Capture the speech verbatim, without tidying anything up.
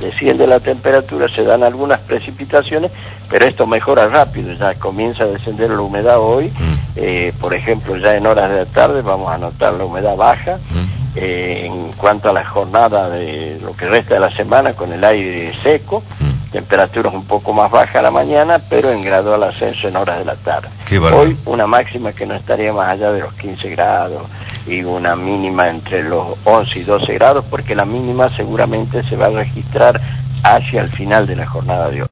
desciende la temperatura, se dan algunas precipitaciones, pero esto mejora rápido, ya comienza a descender la humedad hoy, Mm. eh, por ejemplo, ya en horas de la tarde vamos a notar la humedad baja. Mm. Eh, en cuanto a la jornada de lo que resta de la semana, con el aire seco, Mm. temperaturas un poco más bajas a la mañana, pero en gradual ascenso en horas de la tarde. Qué bárbaro. Hoy una máxima que no estaría más allá de los quince grados y una mínima entre los once y doce grados, porque la mínima seguramente se va a registrar hacia el final de la jornada de hoy.